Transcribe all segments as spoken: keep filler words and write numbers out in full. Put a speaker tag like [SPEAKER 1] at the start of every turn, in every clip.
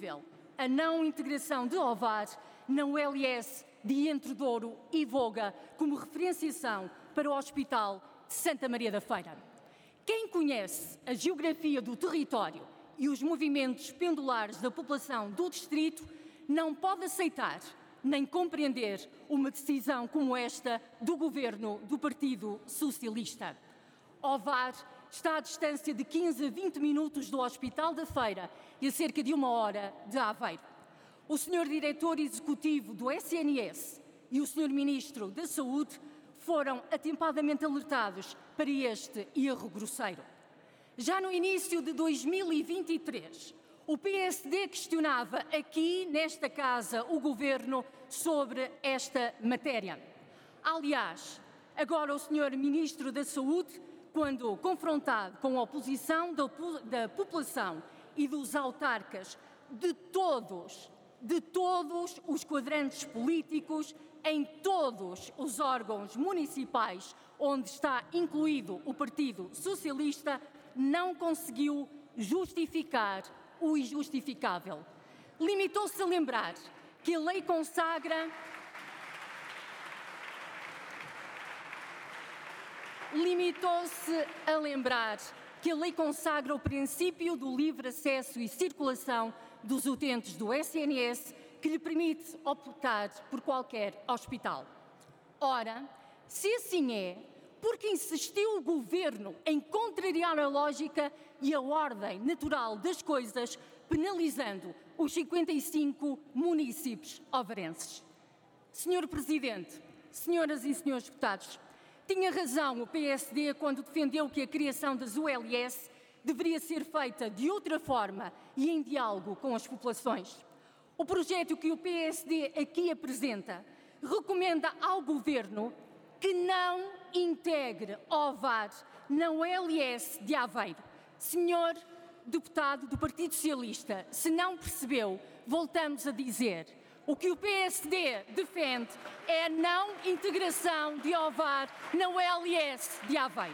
[SPEAKER 1] indiscutível a não integração de Ovar na U L S de Entredouro e Voga como referenciação para o Hospital de Santa Maria da Feira. Quem conhece a geografia do território e os movimentos pendulares da população do distrito não pode aceitar nem compreender uma decisão como esta do governo do Partido Socialista. Ovar está à distância de quinze a vinte minutos do Hospital da Feira e a cerca de uma hora de Aveiro. O senhor Diretor Executivo do S N S e o senhor Ministro da Saúde foram atempadamente alertados para este erro grosseiro. Já no início de dois mil e vinte e três, o P S D questionava aqui, nesta Casa, o Governo sobre esta matéria. Aliás, agora o senhor Ministro da Saúde, quando confrontado com a oposição da, da população e dos autarcas de todos, de todos os quadrantes políticos, em todos os órgãos municipais onde está incluído o Partido Socialista, não conseguiu justificar o injustificável. Limitou-se a lembrar que a lei consagra limitou-se a lembrar que a lei consagra o princípio do livre acesso e circulação dos utentes do S N S, que lhe permite optar por qualquer hospital. Ora, se assim é, por que insistiu o Governo em contrariar a lógica e a ordem natural das coisas, penalizando os cinquenta e cinco municípios ovarenses? senhor Presidente, senhoras e senhores deputados, tinha razão o P S D quando defendeu que a criação das U L S deveria ser feita de outra forma e em diálogo com as populações. O projeto que o P S D aqui apresenta recomenda ao Governo que não integre Ovar na U L S de Aveiro. Senhor deputado do Partido Socialista, se não percebeu, voltamos a dizer. O que o P S D defende é a não integração de Ovar na U L S de Aveiro.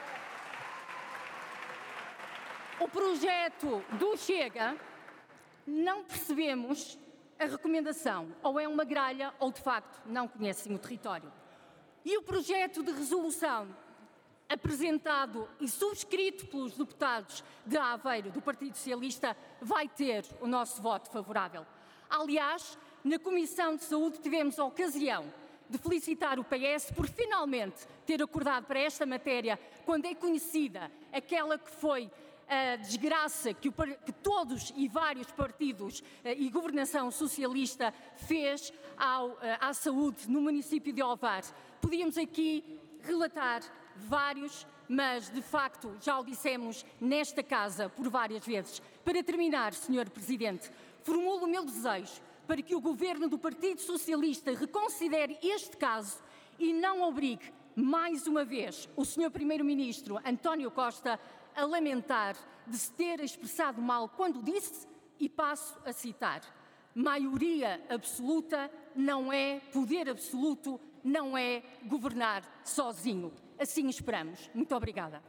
[SPEAKER 1] O projeto do Chega, não percebemos a recomendação, ou é uma gralha ou de facto não conhecem o território. E o projeto de resolução apresentado e subscrito pelos deputados de Aveiro do Partido Socialista vai ter o nosso voto favorável. Aliás, na Comissão de Saúde tivemos a ocasião de felicitar o P S por finalmente ter acordado para esta matéria, quando é conhecida aquela que foi a desgraça que, o, que todos e vários partidos e governação socialista fez ao, à saúde no município de Ovar. Podíamos aqui relatar vários, mas de facto já o dissemos nesta Casa por várias vezes. Para terminar, senhor Presidente, formulo o meu desejo para que o Governo do Partido Socialista reconsidere este caso e não obrigue mais uma vez o senhor Primeiro-Ministro António Costa a lamentar de se ter expressado mal quando disse, e passo a citar, maioria absoluta não é poder absoluto, não é governar sozinho. Assim esperamos. Muito obrigada.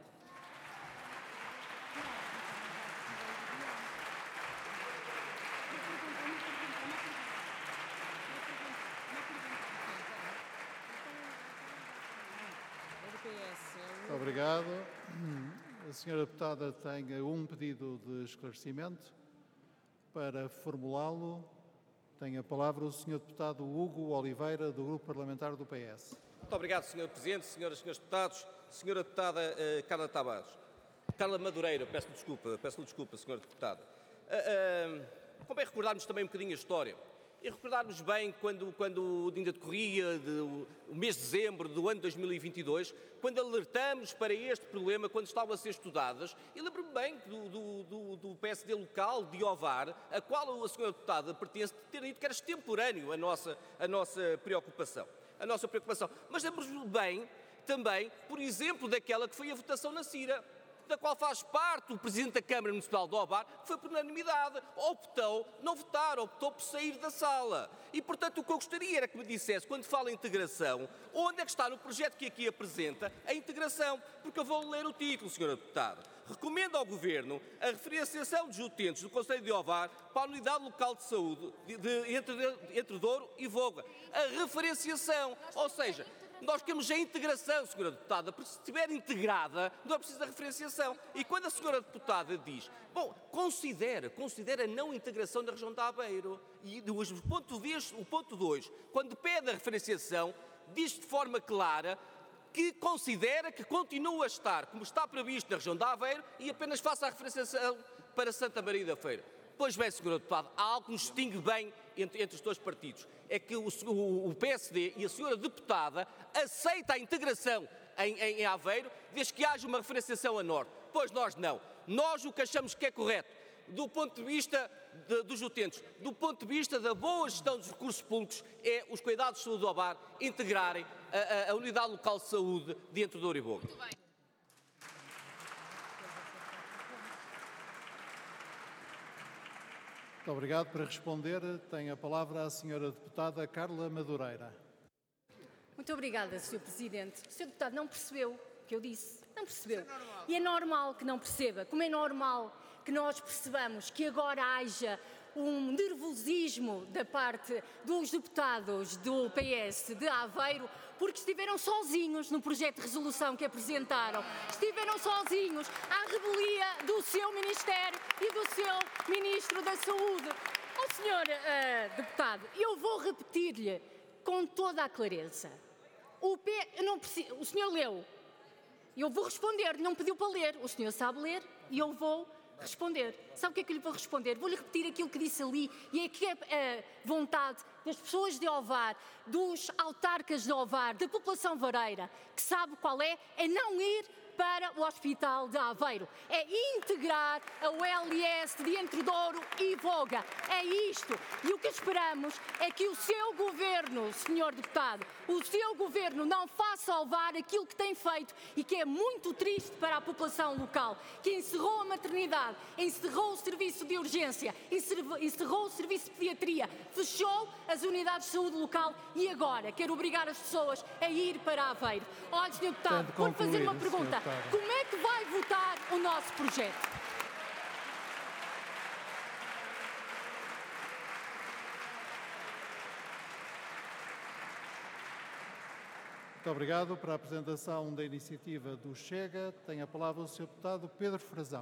[SPEAKER 2] Muito obrigado. A senhora deputada tem um pedido de esclarecimento. Para formulá-lo, tem a palavra o senhor deputado Hugo Oliveira, do Grupo Parlamentar do P S.
[SPEAKER 3] Muito obrigado, senhor Presidente, senhoras e senhores deputados. Senhora deputada uh, Carla Tavares. Carla Madureira, peço desculpa, peço desculpa, senhora deputada. Uh, uh, convém recordarmos também um bocadinho a história. E recordarmos bem quando, quando ainda decorria de, o, o mês de dezembro do ano dois mil e vinte e dois, quando alertamos para este problema, quando estavam a ser estudadas, e lembro-me bem do, do, do, do P S D local de Ovar, a qual a senhora deputada pertence, de ter dito que era extemporâneo a nossa, a nossa preocupação. A nossa preocupação. Mas lembro-me bem também, por exemplo, daquela que foi a votação na Cira, da qual faz parte o Presidente da Câmara Municipal de Ovar, que foi por unanimidade, optou não votar, optou por sair da sala. E, portanto, o que eu gostaria era que me dissesse, quando fala em integração, onde é que está no projeto que aqui apresenta a integração? Porque eu vou ler o título, senhora deputada. recomenda ao Governo a referenciação dos utentes do Conselho de Ovar para a Unidade Local de Saúde de, de, entre, entre Douro e Voga. A referenciação, ou seja, nós queremos a integração, senhora Deputada, porque se estiver integrada, não é preciso a referenciação. E quando a senhora Deputada diz, bom, considera, considera a não integração da região de Aveiro. E o ponto dois, o ponto dois, quando pede a referenciação, diz de forma clara que considera que continua a estar, como está previsto na região de Aveiro, e apenas faça a referenciação para Santa Maria da Feira. Pois bem, senhora Deputada, há algo que nos distingue bem entre, entre os dois partidos. É que o, o, o P S D e a senhora Deputada aceita a integração em, em, em Aveiro, desde que haja uma referenciação a norte. Pois nós não. Nós o que achamos que é correto, do ponto de vista de, dos utentes, do ponto de vista da boa gestão dos recursos públicos, é os cuidados de saúde do Ovar integrarem a, a, a Unidade Local de Saúde de Entre Douro e Voga.
[SPEAKER 2] Muito obrigado. Para responder, tem a palavra a senhora Deputada Carla Madureira.
[SPEAKER 1] Muito obrigada, senhor Presidente. O senhor Deputado não percebeu o que eu disse. Não percebeu. E é normal que não perceba. Como é normal que nós percebamos que agora haja um nervosismo da parte dos deputados do P S de Aveiro, porque estiveram sozinhos no projeto de resolução que apresentaram. Estiveram sozinhos à revelia do seu Ministério e do seu Ministro da Saúde. Ó, senhor uh, deputado, eu vou repetir-lhe com toda a clareza. O, P... eu não preciso... o senhor leu. Eu vou responder, não pediu para ler. O senhor sabe ler e eu vou responder. Sabe o que é que eu lhe vou responder? Vou-lhe repetir aquilo que disse ali, e é que é a vontade das pessoas de Ovar, dos autarcas de Ovar, da população vareira, que sabe qual é, é não ir para o Hospital de Aveiro. É integrar a U L S de Entre Douro e Voga. É isto. E o que esperamos é que o seu governo, senhor deputado, o seu governo não faça Ovar aquilo que tem feito e que é muito triste para a população local, que encerrou a maternidade, encerrou o serviço de urgência, encerrou o serviço de pediatria, fechou as unidades de saúde local e agora quer obrigar as pessoas a ir para Aveiro. Olha, senhor deputado, vou-lhe fazer uma pergunta. Como é que vai votar o nosso projeto?
[SPEAKER 2] Muito obrigado. Para a apresentação da iniciativa do Chega, tem a palavra o senhor Deputado Pedro Frazão.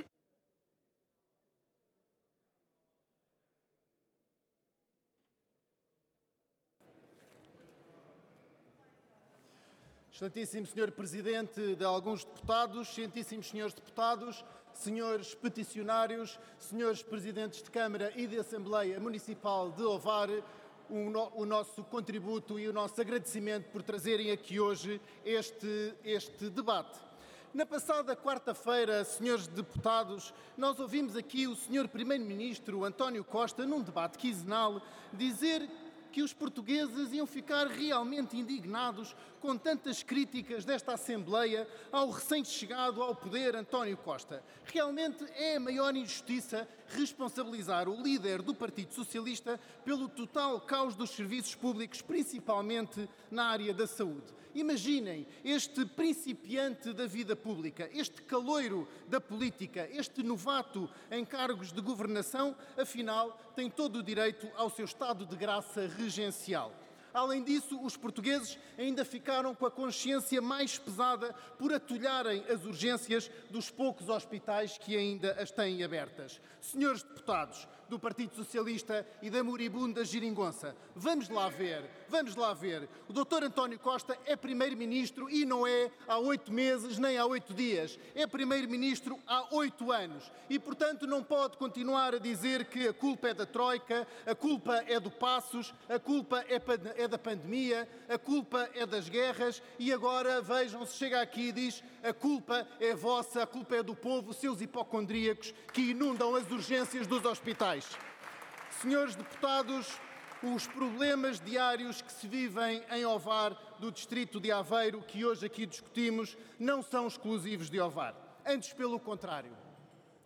[SPEAKER 4] Excelentíssimo senhor Presidente de alguns deputados, excelentíssimos senhores deputados, senhores peticionários, senhores Presidentes de Câmara e de Assembleia Municipal de Ovar, o, no, o nosso contributo e o nosso agradecimento por trazerem aqui hoje este, este debate. Na passada quarta-feira, senhores deputados, nós ouvimos aqui o senhor Primeiro-Ministro António Costa, num debate quinzenal, dizer que os portugueses iam ficar realmente indignados com tantas críticas desta Assembleia ao recém-chegado ao poder António Costa. Realmente é a maior injustiça responsabilizar o líder do Partido Socialista pelo total caos dos serviços públicos, principalmente na área da saúde. Imaginem este principiante da vida pública, este caloiro da política, este novato em cargos de governação, afinal, tem todo o direito ao seu estado de graça regencial. Além disso, os portugueses ainda ficaram com a consciência mais pesada por atulharem as urgências dos poucos hospitais que ainda as têm abertas. Senhores deputados do Partido Socialista e da moribunda Geringonça, vamos lá ver, vamos lá ver. O doutor António Costa é primeiro-ministro e não é há oito meses nem há oito dias. É primeiro-ministro há oito anos e, portanto, não pode continuar a dizer que a culpa é da Troika, a culpa é do Passos, a culpa é, é da pandemia, a culpa é das guerras e agora, vejam, se chega aqui e diz a culpa é vossa, a culpa é do povo, seus hipocondríacos que inundam as urgências dos hospitais. Senhores deputados, os problemas diários que se vivem em Ovar, do distrito de Aveiro, que hoje aqui discutimos, não são exclusivos de Ovar. Antes, pelo contrário.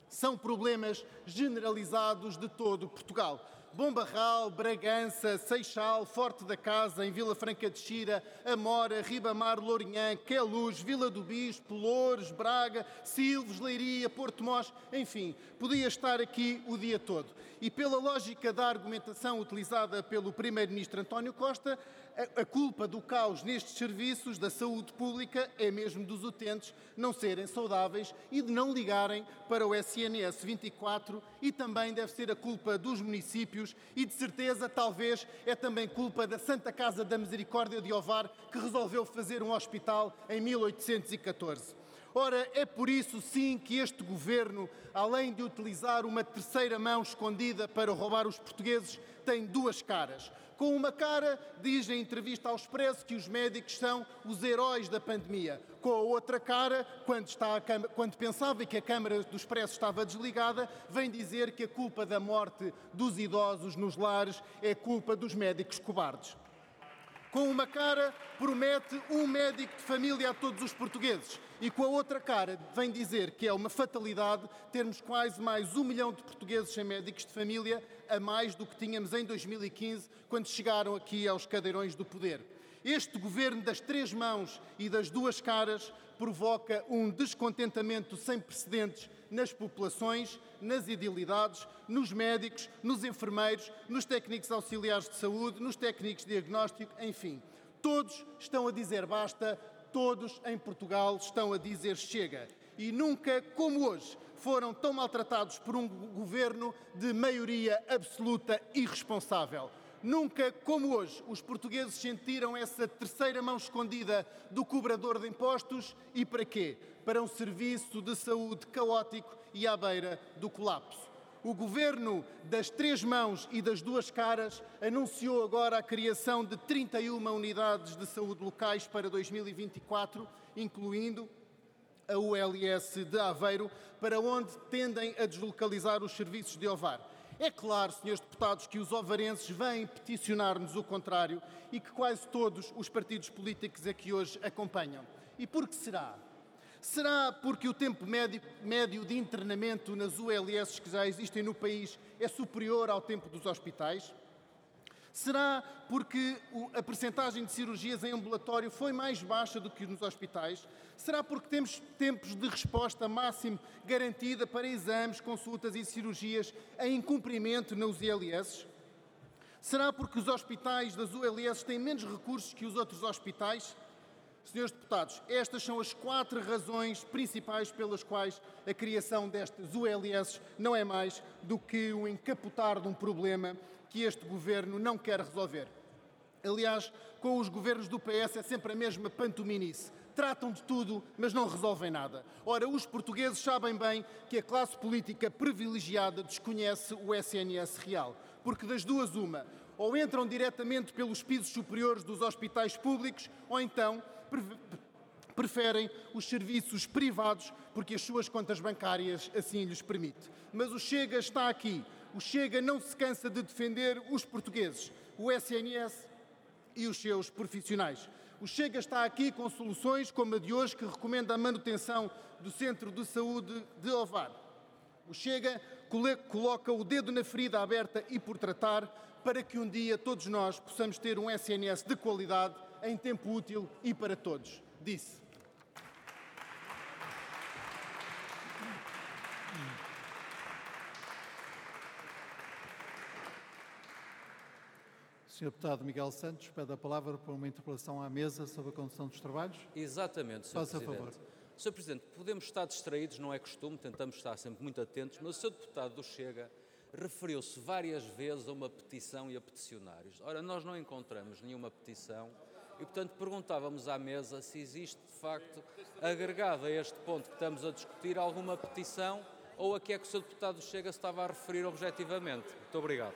[SPEAKER 4] São problemas generalizados de todo Portugal. Bombarral, Bragança, Seixal, Forte da Casa, em Vila Franca de Xira, Amora, Ribamar, Lourinhã, Queluz, Vila do Bispo, Loures, Braga, Silves, Leiria, Porto Mós, enfim, podia estar aqui o dia todo. E pela lógica da argumentação utilizada pelo primeiro-ministro António Costa, a culpa do caos nestes serviços da saúde pública é mesmo dos utentes não serem saudáveis e de não ligarem para o S N S vinte e quatro, e também deve ser a culpa dos municípios e, de certeza, talvez, é também culpa da Santa Casa da Misericórdia de Ovar, que resolveu fazer um hospital em mil oitocentos e catorze. Ora, é por isso, sim, que este governo, além de utilizar uma terceira mão escondida para roubar os portugueses, tem duas caras. Com uma cara, diz em entrevista ao Expresso que os médicos são os heróis da pandemia. Com a outra cara, quando, está a Câmara, quando pensava que a Câmara do Expresso estava desligada, vem dizer que a culpa da morte dos idosos nos lares é culpa dos médicos cobardes. Com uma cara, promete um médico de família a todos os portugueses. E com a outra cara, vem dizer que é uma fatalidade termos quase mais um milhão de portugueses sem médicos de família, a mais do que tínhamos em dois mil e quinze, quando chegaram aqui aos cadeirões do poder. Este governo das três mãos e das duas caras provoca um descontentamento sem precedentes nas populações, nas idilidades, nos médicos, nos enfermeiros, nos técnicos auxiliares de saúde, nos técnicos de diagnóstico, enfim. Todos estão a dizer basta, todos em Portugal estão a dizer chega. E nunca, como hoje, foram tão maltratados por um governo de maioria absoluta e irresponsável. Nunca, como hoje, os portugueses sentiram essa terceira mão escondida do cobrador de impostos. E para quê? Para um serviço de saúde caótico e à beira do colapso. O governo das três mãos e das duas caras anunciou agora a criação de trinta e uma unidades de saúde locais para dois mil e vinte e quatro, incluindo a U L S de Aveiro, para onde tendem a deslocalizar os serviços de Ovar. É claro, senhores deputados, que os ovarenses vêm peticionar-nos o contrário e que quase todos os partidos políticos aqui hoje acompanham. E por que será? Será porque o tempo médio, médio de internamento nas U L S que já existem no país é superior ao tempo dos hospitais? Será porque a percentagem de cirurgias em ambulatório foi mais baixa do que nos hospitais? Será porque temos tempos de resposta máximo garantida para exames, consultas e cirurgias em incumprimento nas U L S? Será porque os hospitais das U L S têm menos recursos que os outros hospitais? Senhores deputados, estas são as quatro razões principais pelas quais a criação destas U L S não é mais do que o encapotar de um problema que este governo não quer resolver. Aliás, com os governos do P S é sempre a mesma pantominice. Tratam de tudo, mas não resolvem nada. Ora, os portugueses sabem bem que a classe política privilegiada desconhece o S N S real, porque das duas uma, ou entram diretamente pelos pisos superiores dos hospitais públicos, ou então preferem os serviços privados porque as suas contas bancárias assim lhes permite. Mas o Chega está aqui. O Chega não se cansa de defender os portugueses, o S N S e os seus profissionais. O Chega está aqui com soluções como a de hoje, que recomenda a manutenção do Centro de Saúde de Ovar. O Chega coloca o dedo na ferida aberta e por tratar, para que um dia todos nós possamos ter um S N S de qualidade, em tempo útil e para todos. Disse.
[SPEAKER 2] senhor Deputado Miguel Santos pede a palavra para uma interpelação à mesa sobre a condução dos trabalhos.
[SPEAKER 5] Exatamente, senhor
[SPEAKER 2] Faça
[SPEAKER 5] Presidente.
[SPEAKER 2] favor.
[SPEAKER 5] senhor Presidente, podemos estar distraídos, não é costume, tentamos estar sempre muito atentos, mas o senhor Deputado do Chega referiu-se várias vezes a uma petição e a peticionários. Ora, nós não encontramos nenhuma petição e, portanto, perguntávamos à mesa se existe, de facto, agregada a este ponto que estamos a discutir, alguma petição ou a que é que o senhor Deputado do Chega se estava a referir objetivamente. Muito obrigado.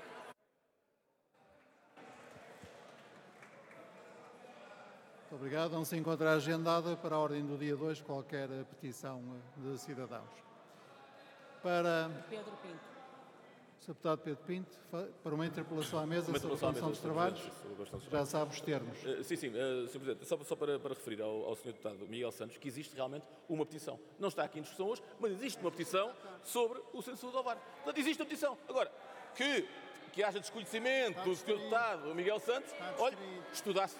[SPEAKER 2] Muito obrigado. Não se encontra agendada para a ordem do dia de hoje qualquer petição de cidadãos. Para
[SPEAKER 1] Pedro Pinto.
[SPEAKER 2] senhor Deputado Pedro Pinto, fa- para uma interpelação à mesa
[SPEAKER 6] Uma
[SPEAKER 2] sobre a
[SPEAKER 6] interpelação à
[SPEAKER 2] condição
[SPEAKER 6] mesa
[SPEAKER 2] dos
[SPEAKER 6] sobre
[SPEAKER 2] trabalhos,
[SPEAKER 6] sobre a condição dos
[SPEAKER 2] já sabe os termos.
[SPEAKER 6] Uh, sim, sim, uh, senhor Presidente, só, só para, para referir ao, ao senhor Deputado Miguel Santos que existe realmente uma petição. Não está aqui em discussão hoje, mas existe uma petição sobre o censuro do OVAR. Portanto, existe uma petição. Agora, que, que haja desconhecimento do senhor Deputado Miguel Santos, olha, estudasse.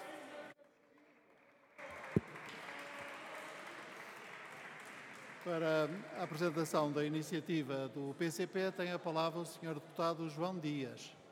[SPEAKER 2] Para a apresentação da iniciativa do P C P, tem a palavra o senhor Deputado João Dias.